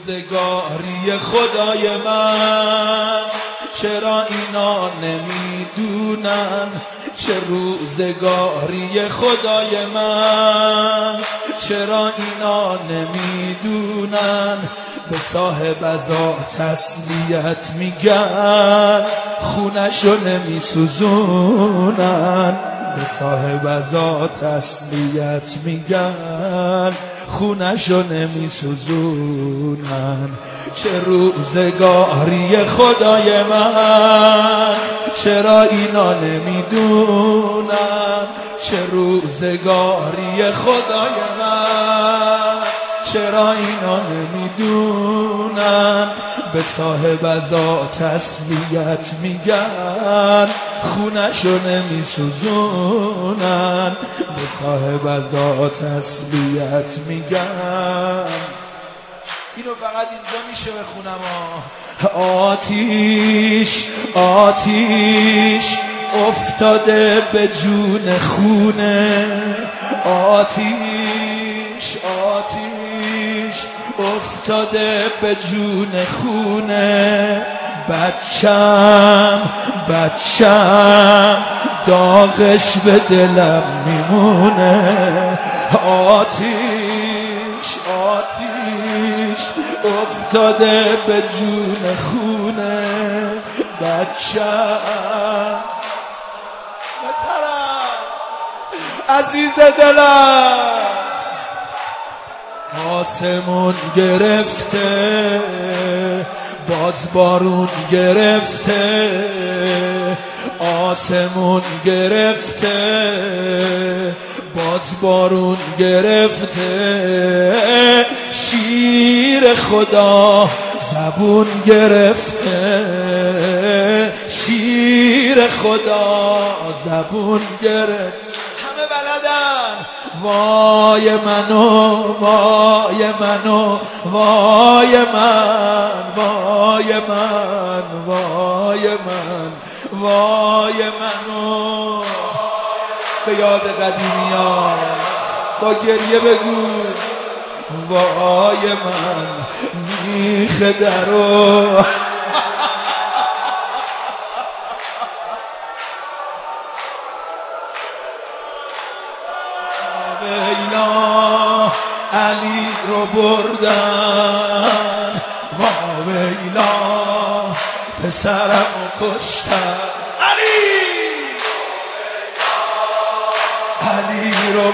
روزگاری خدای من، چرا اینا نمیدونن؟ چه روزگاری خدای من، چرا اینا نمیدونن؟ به صاحب ازا تسلیت میگن، خونشو نمیسوزونن. به صاحب ازا تسلیت میگن، خونشو نمیسوزونن. چه روزگاری خدای من، چرا اینا نمیدونن؟ چه روزگاری خدای من، چرا اینا نمیدونن؟ به صاحب ازا تسلیت میگن، خونشو نمیسوزونن. به صاحب ازا تسلیت میگن. اینو فقط اینجا میشه بخونم آتیش آتیش افتاده به جون خونه، آتیش آتیش افتاده به جون خونه. بچم داغش به دلم میمونه. آتیش آتیش افتاده به جون خونه. بچم مثلا عزیز دلم، آسمون گرفته باز بارون گرفته، آسمون گرفته باز بارون گرفته. شیر خدا زبون گرفته، شیر خدا زبون گرفته. همه بلدن وای منو وای منو وای من وای من وای من وای منو. به یاد قدیمیان با گریه بگو وای من میخ درو. علی رو بردن، واویلا پسرم رو کشتن. علی رو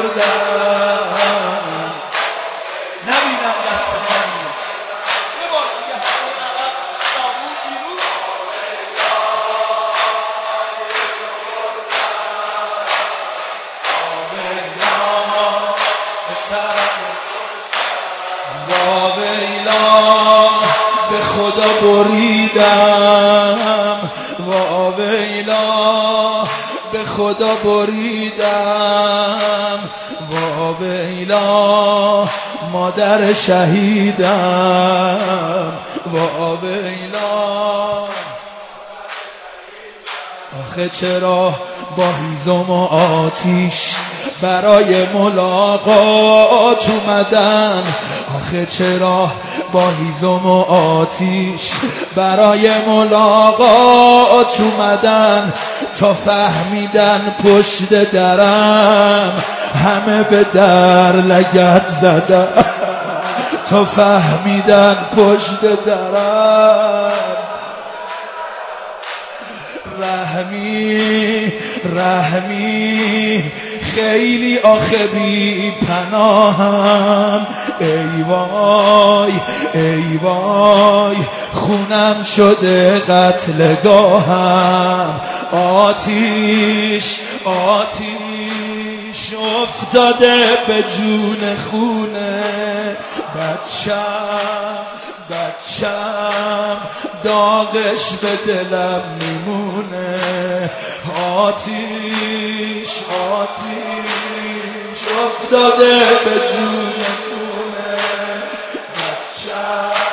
بردن، نبینم دست من یه بار دیگه همون عقب داوود بیرون. واویلا پسرم واویلا به خدا بریدم، واویلا به خدا بریدم، واویلا مادر شهیدم، واویلا. آخه چرا با هیزم و آتیش برای ملاقات اومدن؟ آخه چرا با هیزم و آتیش برای ملاقات اومدن؟ تا فهمیدن پشت درم همه به در لگد زدن، تا فهمیدن پشت درم. رحمی رحمی خیلی آخه بی پناهم. ای وای ای وای خونم شده قتلگاهم. آتیش آتیش افتاده به جون خونه. بچم داغش به دلم میمونه. آتیش آتیش افتاده به جون خونه. بچم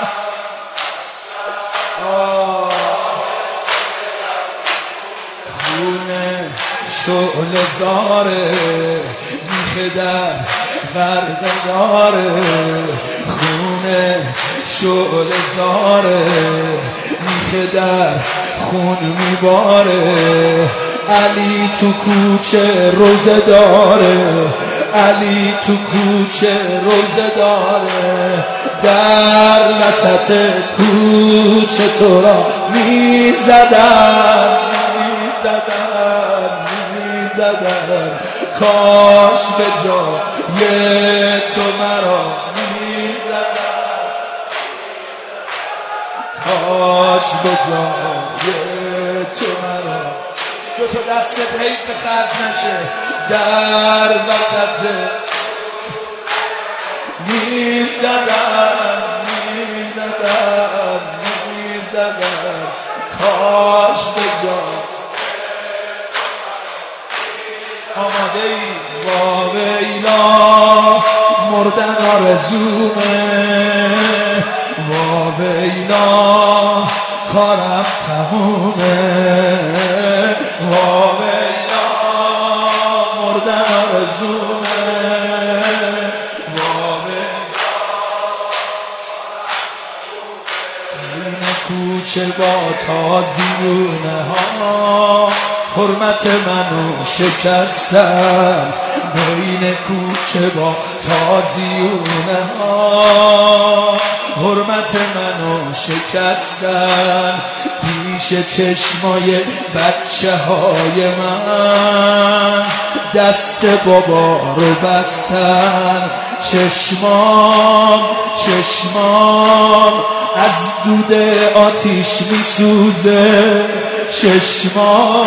خونه شعله زاره، میخه در غرق داره. خونه شعل زاره، میخه در خون میباره. علی تو کوچه روزه داره، علی تو کوچه روزه داره. در وسط کوچه تو را میزدن، کاش به جای تو مرا میزدن، کاش به جای تو مرا. دو تا دستت حیف خرج نشه. در وسط میزدن، کاش به جای. آماده ای؟ با ویلا مردن آرزومه، با ویلا کارم تمومه، با ویلا مردن آرزومه، با ویلا. این کوچه با تازیونه ها حرمت منو شکستن، بین کوچه با تازیونه ها حرمت منو شکستن. پیش چشمای بچه های من دست بابا رو بستن. چشمام از دود آتیش میسوزه، چشمام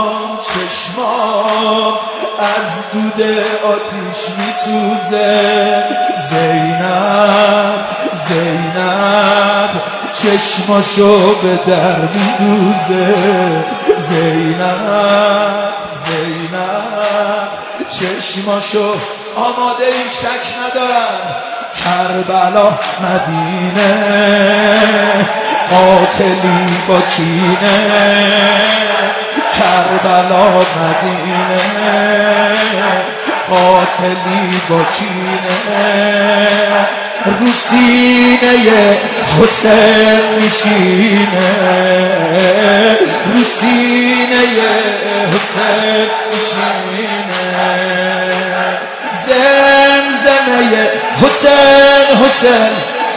از دود آتیش میسوزه. زینب چشماشو به در میدوزه، زینب چشماشو. آماده ای؟ شک ندارم. کربلا مدینه، قاتلی با کینه. کربلا مدینه، قاتلی با کینه. رو سینه حسین میشینه، رو سینه حسین میشینه. زمزمه حسین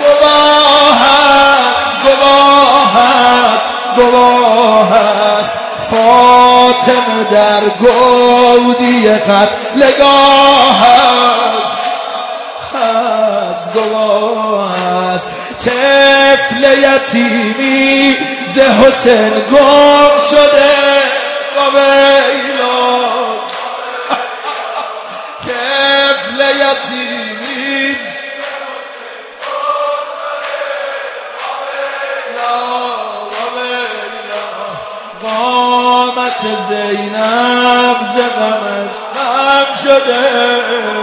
گواه است. فاطمه در گودی قتلگاه است، گواه است. طفل یتیمی ز حسین گم شده، ویلا. طفل یتیمی قامت زینب ز غمش غم شده.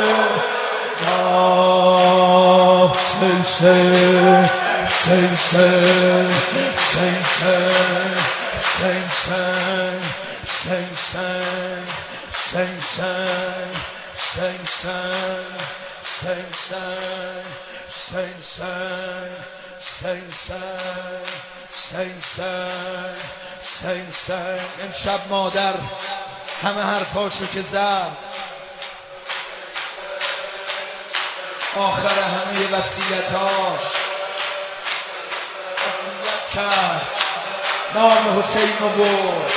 امشب مادر همه حرفاشو که زد، آخر همه وصیتاش وصیت کرد، نام حسین رو برد.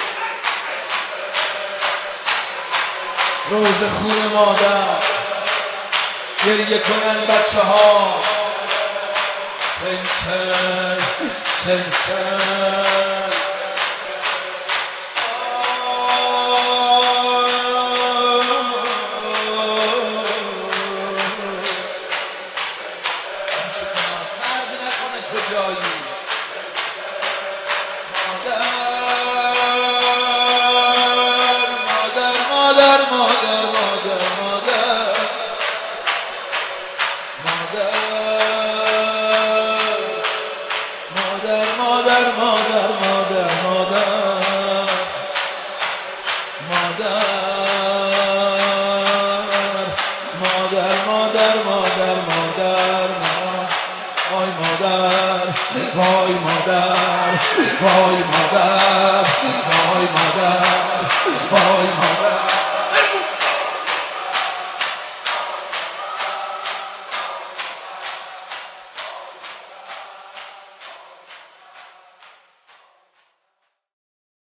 روز خون مادر گریه کنن بچه ها. وای مادر وای مادر وای مادر